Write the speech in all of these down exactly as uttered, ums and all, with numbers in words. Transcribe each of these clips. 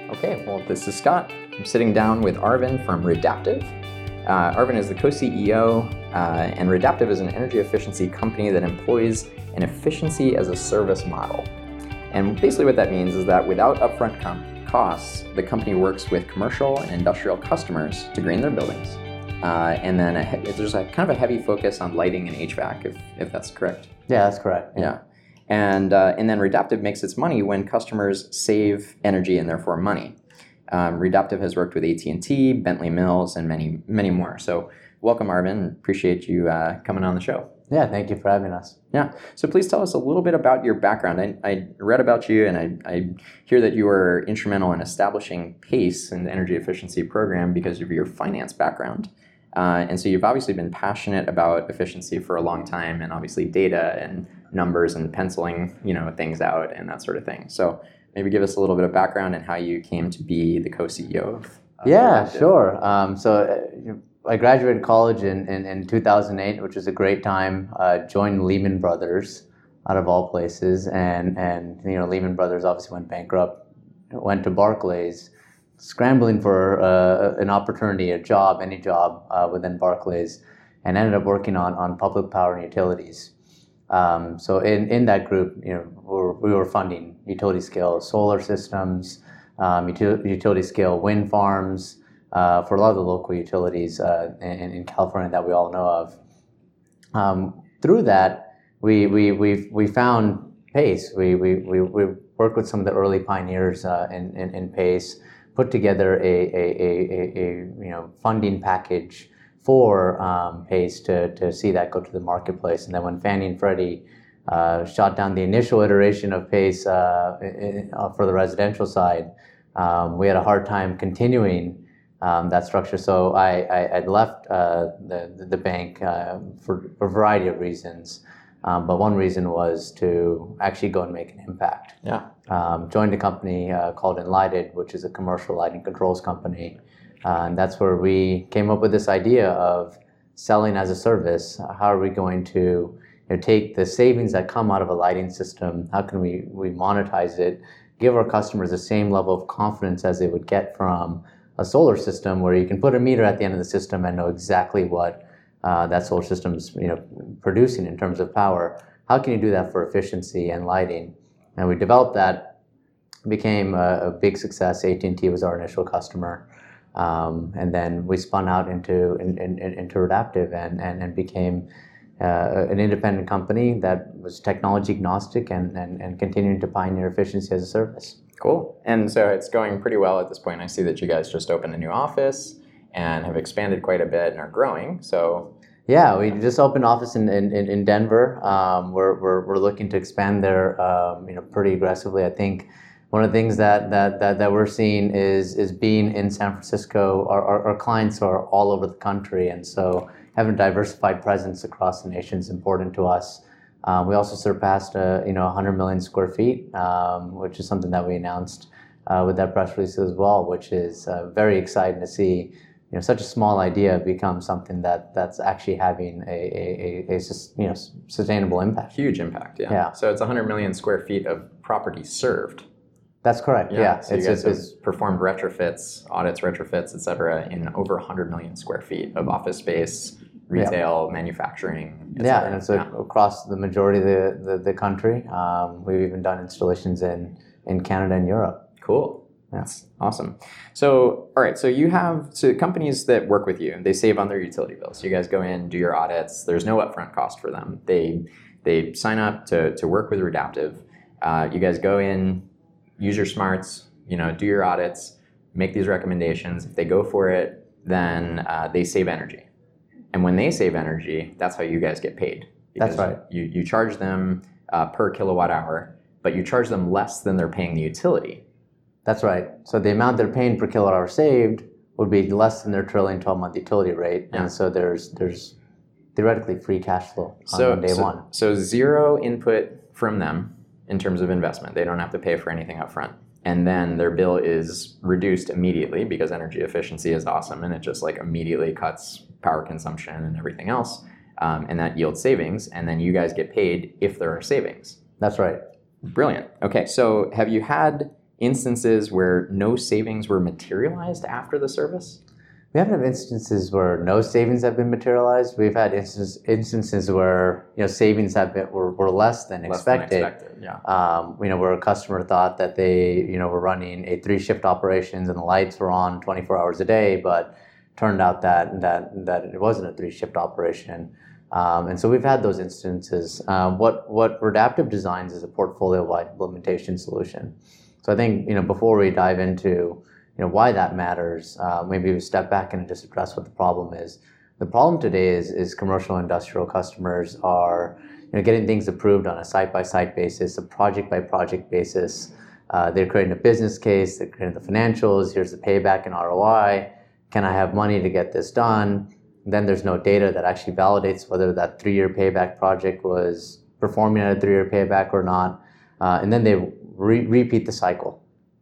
Okay, well, this is Scott. I'm sitting down with Arvind from Redaptive. Uh, Arvind is the co-C E O, uh, and Redaptive is an energy efficiency company that employs an efficiency as a service model. And basically what that means is that without upfront com- costs, the company works with commercial and industrial customers to green their buildings. Uh, and then a he- there's a kind of a heavy focus on lighting and H V A C, if, if that's correct. Yeah, that's correct. Yeah. yeah. And, uh, and then Redaptive makes its money when customers save energy and therefore money. Um, Redaptive has worked with A T and T, Bentley Mills, and many, many more. So welcome, Arvind. Appreciate you uh, coming on the show. Yeah, thank you for having us. Yeah. So please tell us a little bit about your background. I, I read about you, and I, I hear that you were instrumental in establishing PACE, an energy efficiency program, because of your finance background. Uh, and so you've obviously been passionate about efficiency for a long time, and obviously data and numbers and penciling, you know, things out and that sort of thing. So maybe give us a little bit of background and how you came to be the co-C E O of. of yeah, Redaptive. sure. Um, so uh, I graduated college in, in, in two thousand eight, which was a great time. Uh, joined Lehman Brothers, out of all places, and and you know Lehman Brothers obviously went bankrupt. Went to Barclays, scrambling for uh, an opportunity, a job, any job uh, within Barclays, and ended up working on, on public power and utilities. Um, so in, in that group, you know, we were, we were funding utility scale solar systems, um, util, utility scale wind farms uh, for a lot of the local utilities uh, in, in California that we all know of. Um, through that, we we we we found PACE. We we we, we worked with some of the early pioneers uh, in, in in PACE. Put together a, a, a, a you know funding package for um, PACE to, to see that go to the marketplace. And then when Fannie and Freddie uh, shot down the initial iteration of PACE uh, in, uh, for the residential side, um, we had a hard time continuing um, that structure. So I, I I'd left uh, the, the bank uh, for, for a variety of reasons. Um, but one reason was to actually go and make an impact. Yeah. Um, joined a company uh, called Enlighted, which is a commercial lighting controls company. Uh, and that's where we came up with this idea of selling as a service. How are we going to you know, take the savings that come out of a lighting system? How can we, we monetize it, give our customers the same level of confidence as they would get from a solar system, where you can put a meter at the end of the system and know exactly what Uh, that solar system's you know producing in terms of power. How can you do that for efficiency and lighting? And we developed that, became a, a big success. A T and T was our initial customer, um, and then we spun out into in, in, into Redaptive and and, and became uh, an independent company that was technology agnostic and, and and continuing to pioneer efficiency as a service. Cool. And so it's going pretty well at this point. I see that you guys just opened a new office and have expanded quite a bit and are growing. So yeah, we just opened office in in, in Denver. Um, we're, we're we're looking to expand there, um, you know, pretty aggressively. I think one of the things that that that, that we're seeing is is being in San Francisco. Our, our our clients are all over the country, and so having a diversified presence across the nation is important to us. Um, we also surpassed uh, you know one hundred million square feet, um, which is something that we announced uh, with that press release as well, which is uh, very exciting to see. You know, such a small idea becomes something that, that's actually having a, a, a, a you know, sustainable impact. Huge impact, yeah. yeah. So it's one hundred million square feet of property served. That's correct, yeah. yeah. So it's, you guys it's, have performed retrofits, audits, retrofits, et cetera, in over one hundred million square feet of office space, retail, yeah. manufacturing, et Yeah, cetera. and it's yeah. across the majority of the, the, the country. Um, we've even done installations in, in Canada and Europe. Cool. That's awesome. So, all right. So you have so companies that work with you. They save on their utility bills. You guys go in, do your audits. There's no upfront cost for them. They they sign up to to work with Redaptive. Uh, you guys go in, use your smarts. You know, do your audits, make these recommendations. If they go for it, then uh, they save energy. And when they save energy, that's how you guys get paid. That's right. You you charge them uh, per kilowatt hour, but you charge them less than they're paying the utility. That's right. So the amount they're paying per kilowatt hour saved would be less than their trailing twelve-month utility rate, yeah. and so there's there's theoretically free cash flow on, so, on day so, one. So zero input from them in terms of investment. They don't have to pay for anything up front. And then their bill is reduced immediately because energy efficiency is awesome, and it just like immediately cuts power consumption and everything else, um, and that yields savings. And then you guys get paid if there are savings. That's right. Brilliant. Okay, so have you had instances where no savings were materialized after the service? We haven't had instances where no savings have been materialized. We've had instances, instances where you know savings have been were, were less than less expected. Than expected, yeah. Um, you know, where a customer thought that they you know were running a three shift operations and the lights were on twenty-four hours a day, but turned out that that that it wasn't a three shift operation. Um, and so we've had those instances. Um, what what Redaptive designs is a portfolio-wide implementation solution. So I think you know before we dive into you know why that matters, uh, maybe we step back and just address what the problem is. The problem today is is commercial industrial customers are you know getting things approved on a site-by-site basis, a project-by-project basis. Uh, they're creating a business case, they're creating the financials. Here's the payback and R O I. Can I have money to get this done? Then there's no data that actually validates whether that three-year payback project was performing at a three-year payback or not. Uh, and then they re- repeat the cycle.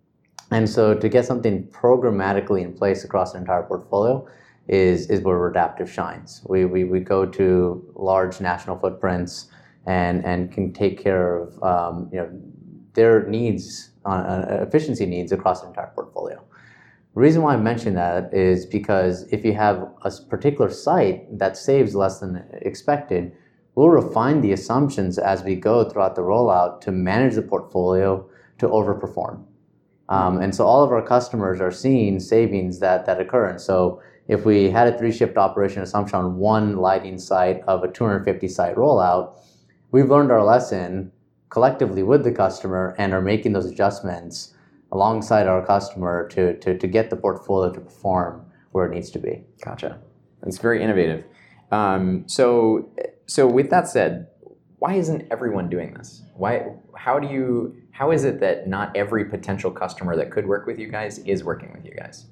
And so to get something programmatically in place across the entire portfolio is, is where Redaptive shines. We, we, we go to large national footprints and, and can take care of um, you know, their needs, uh, efficiency needs across the entire portfolio. The reason why I mention that is because if you have a particular site that saves less than expected, we'll refine the assumptions as we go throughout the rollout to manage the portfolio to overperform. Um, and so all of our customers are seeing savings that, that occur. And so if we had a three-shift operation assumption on one lighting site of a two hundred fifty site rollout, we've learned our lesson collectively with the customer and are making those adjustments alongside our customer to, to, to get the portfolio to perform where it needs to be. Gotcha. It's very innovative. Um, so, so with that said, why isn't everyone doing this? Why? How do you? How is it that not every potential customer that could work with you guys is working with you guys?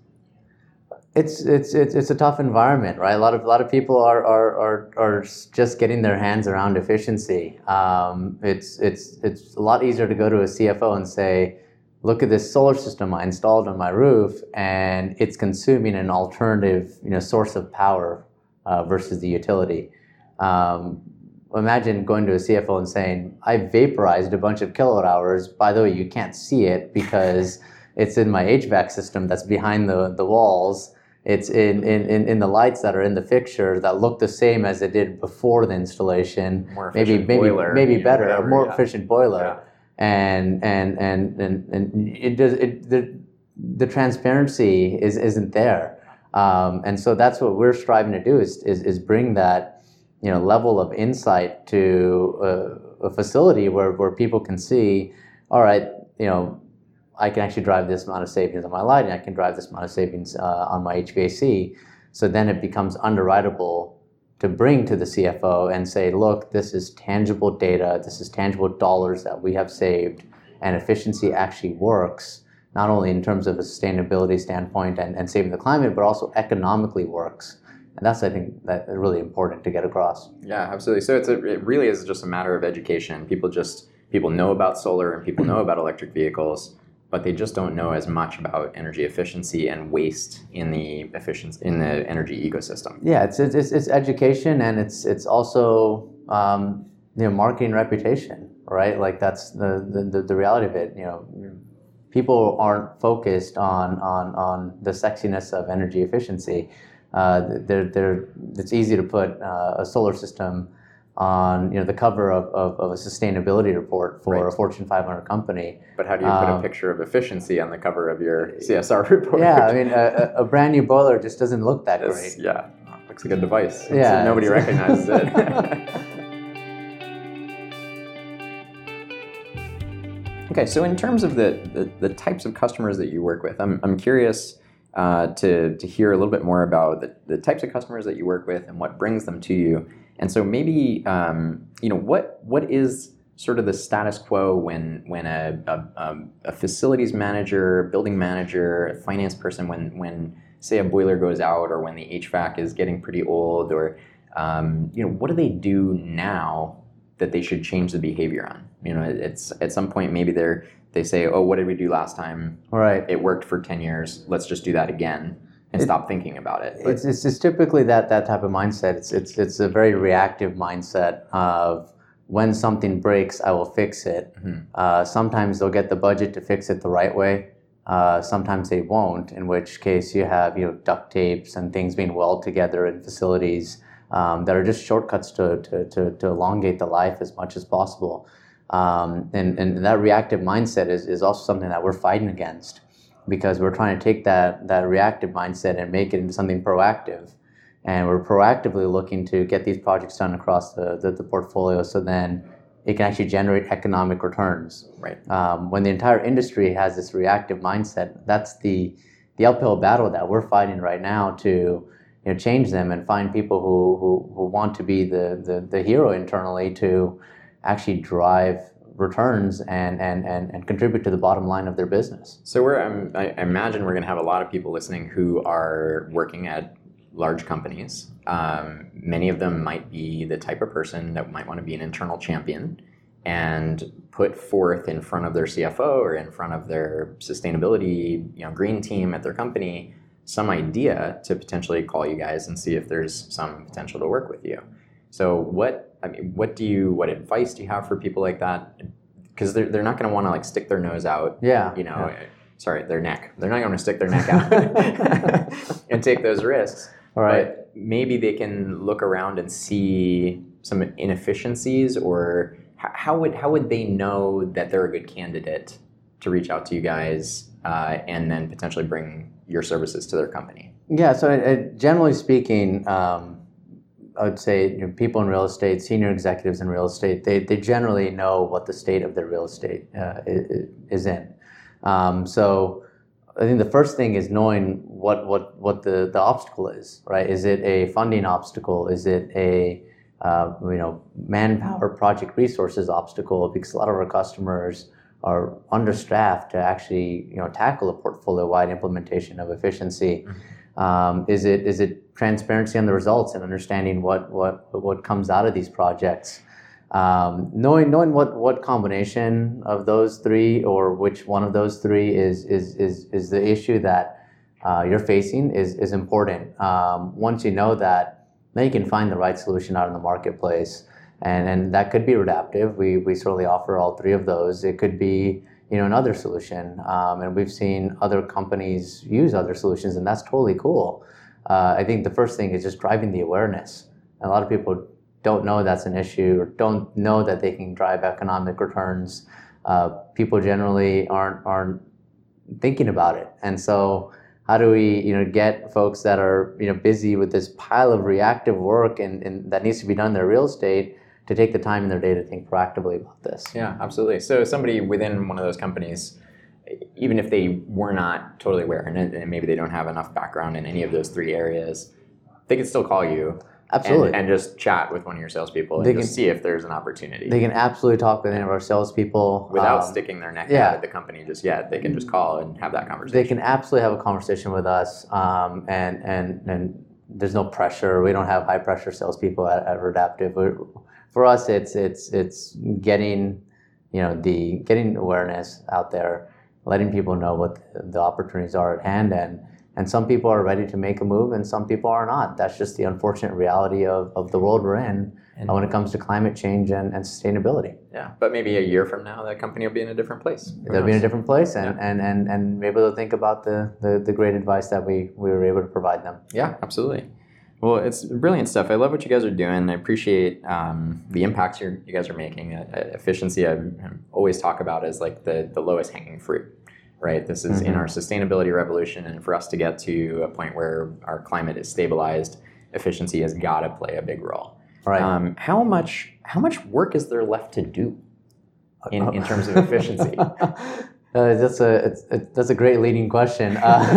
It's it's it's it's a tough environment, right? A lot of a lot of people are are are, are just getting their hands around efficiency. Um, it's it's it's a lot easier to go to a C F O and say, look at this solar system I installed on my roof, and it's consuming an alternative, you know, source of power uh, versus the utility. Um, imagine going to a C F O and saying, I vaporized a bunch of kilowatt hours. By the way, you can't see it because it's in my H V A C system that's behind the, the walls. It's in, in, in the lights that are in the fixture that look the same as it did before the installation. More maybe efficient maybe boiler, maybe you know, better, whatever, a more yeah. efficient boiler. Yeah. And and and and and it does it the the transparency is isn't there, um, and so that's what we're striving to do is is, is bring that you know level of insight to a, a facility where, where people can see, all right, you know, I can actually drive this amount of savings on my lighting, I can drive this amount of savings uh, on my H V A C, so then it becomes underwritable to bring to the C F O and say, look, this is tangible data, this is tangible dollars that we have saved, and efficiency actually works, not only in terms of a sustainability standpoint and, and saving the climate, but also economically works. And that's, I think, that really important to get across. Yeah, absolutely. So it's a, it really is just a matter of education. People just, people know about solar and people know about electric vehicles, but they just don't know as much about energy efficiency and waste in the efficiency in the energy ecosystem. Yeah, it's it's it's education, and it's it's also um, you know marketing reputation, right? Like that's the, the the reality of it. You know, people aren't focused on on on the sexiness of energy efficiency. Uh, they're they're it's easy to put uh, a solar system on you know the cover of, of, of a sustainability report for right. a Fortune five hundred company. But how do you put um, a picture of efficiency on the cover of your C S R report? Yeah, I mean a, a brand new boiler just doesn't look that it's, great. Yeah, looks like a device. It's, yeah, nobody recognizes it. Okay, so in terms of the, the, the types of customers that you work with, I'm I'm curious uh, to to hear a little bit more about the, the types of customers that you work with and what brings them to you. And so maybe, um, you know, what what is sort of the status quo when when a, a, a facilities manager, building manager, a finance person, when, when say a boiler goes out or when the H V A C is getting pretty old or, um, you know, what do they do now that they should change the behavior on? You know, it's at some point maybe they're, they say, oh, what did we do last time? Right. It worked for ten years. Let's just do that again. And it, stop thinking about it. It's, it's it's typically that that type of mindset. It's it's it's a very reactive mindset of when something breaks, I will fix it. Mm-hmm. Uh, sometimes they'll get the budget to fix it the right way. Uh, sometimes they won't, in which case you have you know duct tapes and things being welded together in facilities um, that are just shortcuts to, to, to, to elongate the life as much as possible. Um, and, and that reactive mindset is, is also something that we're fighting against, because we're trying to take that, that reactive mindset and make it into something proactive. And we're proactively looking to get these projects done across the, the, the portfolio, so then it can actually generate economic returns. Right. Um, when the entire industry has this reactive mindset, that's the the uphill battle that we're fighting right now to you know change them and find people who who, who want to be the, the, the hero internally to actually drive returns and, and, and, and contribute to the bottom line of their business. So we're um, I imagine we're going to have a lot of people listening who are working at large companies. Um, many of them might be the type of person that might want to be an internal champion and put forth in front of their C F O or in front of their sustainability, you know, green team at their company, some idea to potentially call you guys and see if there's some potential to work with you. So what, I mean, what do you, what advice do you have for people like that? Because they're, they're not going to want to like stick their nose out, yeah, you know, yeah. sorry, their neck. They're not going to stick their neck out and take those risks. All right. But maybe they can look around and see some inefficiencies, or how would how would they know that they're a good candidate to reach out to you guys uh, and then potentially bring your services to their company? Yeah. So uh, generally speaking, um, I would say you know, people in real estate, senior executives in real estate, they they generally know what the state of their real estate uh, is in. Um, so. I think the first thing is knowing what, what, what the, the obstacle is, right? Is it a funding obstacle? Is it a uh, you know manpower, project resources obstacle? Because a lot of our customers are understaffed to actually you know tackle a portfolio-wide implementation of efficiency. Mm-hmm. Um, is it is it transparency on the results and understanding what what what comes out of these projects? Um, knowing knowing what, what combination of those three or which one of those three is is is, is the issue that uh, you're facing is is important. Um, once you know that, then you can find the right solution out in the marketplace, and and that could be Redaptive. We we certainly offer all three of those. It could be you know another solution, um, and we've seen other companies use other solutions, and that's totally cool. Uh, I think the first thing is just driving the awareness. And a lot of people don't know that's an issue or don't know that they can drive economic returns. Uh, people generally aren't aren't thinking about it, and so how do we you know get folks that are you know busy with this pile of reactive work and, and that needs to be done in their real estate to take the time in their day to think proactively about this? Yeah, absolutely. So somebody within one of those companies, even if they were not totally aware and, and maybe they don't have enough background in any of those three areas, they could still call you. Absolutely. And, and just chat with one of your salespeople and they just can, see if there's an opportunity. They can absolutely talk with any of our salespeople. Without um, sticking their neck yeah. out at the company just yet. They can just call and have that conversation. They can absolutely have a conversation with us, um, and, and, and there's no pressure. We don't have high pressure salespeople at, at Redaptive. We're, for us, it's it's it's getting you know the getting awareness out there, letting people know what the, the opportunities are at hand, and And some people are ready to make a move and some people are not. That's just the unfortunate reality of, of the world we're in and when it comes to climate change and, and sustainability. Yeah, but maybe a year from now, that company will be in a different place. Who They'll knows? be in a different place, and, Yeah. and, and, and maybe they'll think about the, the, the great advice that we, we were able to provide them. Yeah, absolutely. Well, it's brilliant stuff. I love what you guys are doing. I appreciate um, the impacts you're, you guys are making. Uh, efficiency, I always talk about as like the, the lowest hanging fruit. Right, this is mm-hmm. in our sustainability revolution, and for us to get to a point where our climate is stabilized, efficiency has got to play a big role. Right. Um, how much how much work is there left to do in, in terms of efficiency? uh, that's a it's, it, that's a great leading question.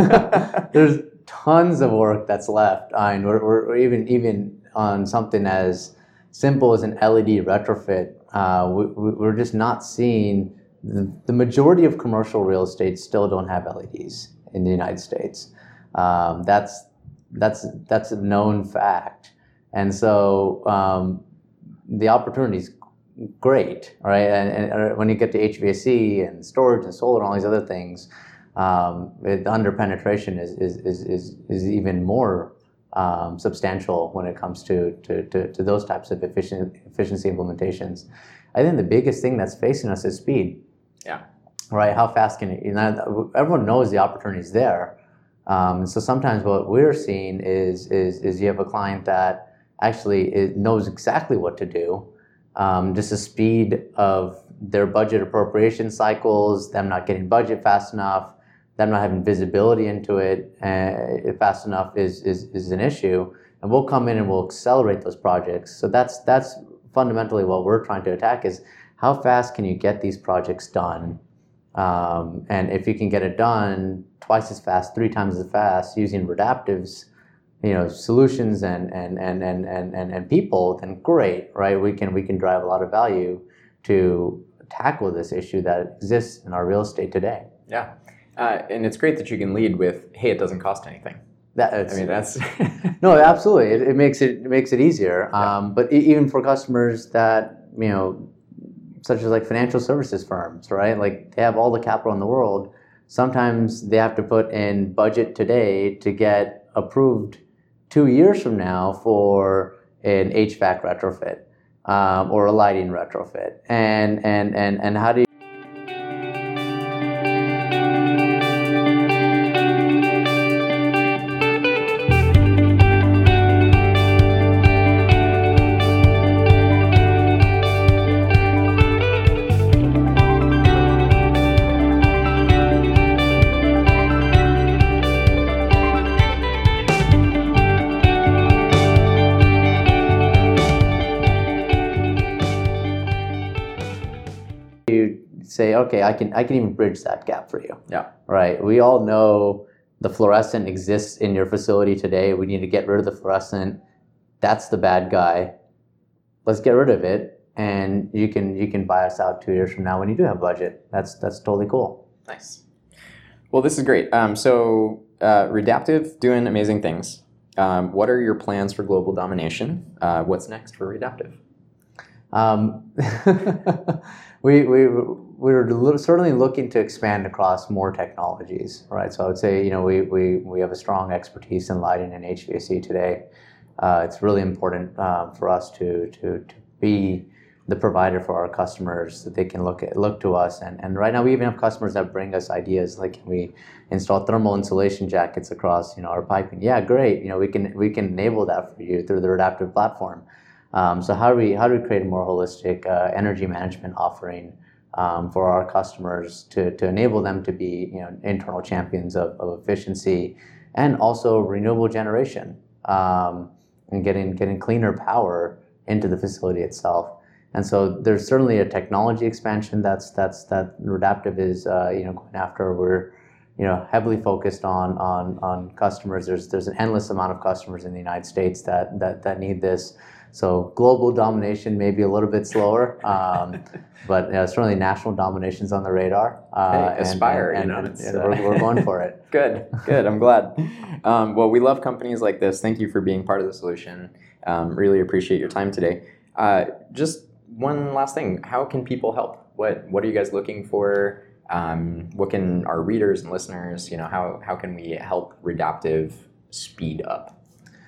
Uh, there's tons of work that's left. I mean, we're, we're even even on something as simple as an L E D retrofit. Uh, we, we're just not seeing. The majority of commercial real estate still don't have L E Ds in the United States. Um, that's that's that's a known fact, and so um, the opportunity is great, right? And, and when you get to H V A C and storage and solar and all these other things, um, it, the under penetration is is, is is is even more um, substantial when it comes to, to, to, to those types of efficient, efficiency implementations. I think the biggest thing that's facing us is speed. Yeah. Right? How fast can you, you know, everyone knows the opportunity is there. Um, so sometimes what we're seeing is, is, is you have a client that actually is, knows exactly what to do. Um, just the speed of their budget appropriation cycles, them not getting budget fast enough, them not having visibility into it uh, fast enough is, is, is an issue. And we'll come in and we'll accelerate those projects. So that's, that's fundamentally what we're trying to attack is how fast can you get these projects done? Um, and if you can get it done twice as fast, three times as fast using Redaptive's, you know, solutions and and, and, and, and, and and people, then great, right? We can we can drive a lot of value to tackle this issue that exists in our real estate today. Yeah, uh, and it's great that you can lead with, hey, it doesn't cost anything. That, I mean, that's no, absolutely. It, it makes it, it makes it easier. Yeah. Um, but even for customers that, you know, such as like financial services firms, right? Like they have all the capital in the world. Sometimes they have to put in budget today to get approved two years from now for an H V A C retrofit um, or a lighting retrofit. And and and and how do you say, okay, I can I can even bridge that gap for you. Yeah. Right. We all know the fluorescent exists in your facility today. We need to get rid of the fluorescent. That's the bad guy. Let's get rid of it, and you can you can buy us out two years from now when you do have budget. That's that's totally cool. Nice. Well, this is great. Um, so uh, Redaptive doing amazing things. Um, what are your plans for global domination? Uh, what's next for Redaptive? Um, we we we're certainly looking to expand across more technologies, right? So I would say, you know, we we we have a strong expertise in lighting and H V A C today. Uh, it's really important uh, for us to to to be the provider for our customers, that they can look at look to us. And and right now we even have customers that bring us ideas like, can we install thermal insulation jackets across, you know, our piping? Yeah, great. You know, we can we can enable that for you through the Redaptive platform. Um, so how do we how do we create a more holistic uh, energy management offering um, for our customers to, to enable them to be, you know, internal champions of, of efficiency and also renewable generation um, and getting getting cleaner power into the facility itself. And so there's certainly a technology expansion that's that's that Redaptive is uh, you know going after. We're you know heavily focused on on on customers. There's there's an endless amount of customers in the United States that that that need this. So global domination may be a little bit slower, um, but you know, certainly national domination's on the radar. Uh, hey, aspire, and, you know, and, it's, and uh, we're, we're going for it. Good, good. I'm glad. Um, well, we love companies like this. Thank you for being part of the solution. Um, really appreciate your time today. Uh, just one last thing. How can people help? What What are you guys looking for? Um, what can our readers and listeners, you know, how how can we help Redaptive speed up?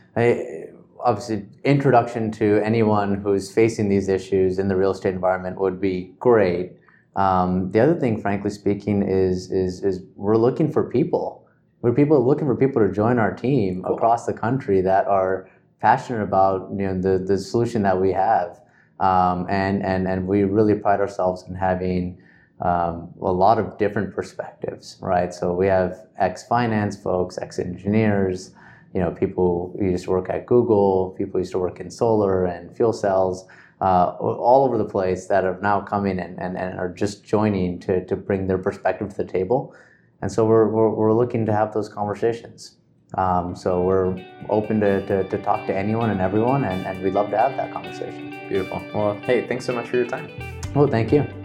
I, Obviously, introduction to anyone who's facing these issues in the real estate environment would be great. Um, the other thing, frankly speaking, is is is we're looking for people. We're people looking for people to join our team Cool. across the country that are passionate about, you know, the the solution that we have, um, and and and we really pride ourselves in having um, a lot of different perspectives, right? So we have ex-finance folks, ex-engineers. You know, people who used to work at Google, people who used to work in solar and fuel cells, uh, all over the place that are now coming and, and, and are just joining to, to bring their perspective to the table. And so we're, we're, we're looking to have those conversations. Um, so we're open to, to, to talk to anyone and everyone, and, and we'd love to have that conversation. Beautiful. Well, hey, thanks so much for your time. Well, thank you.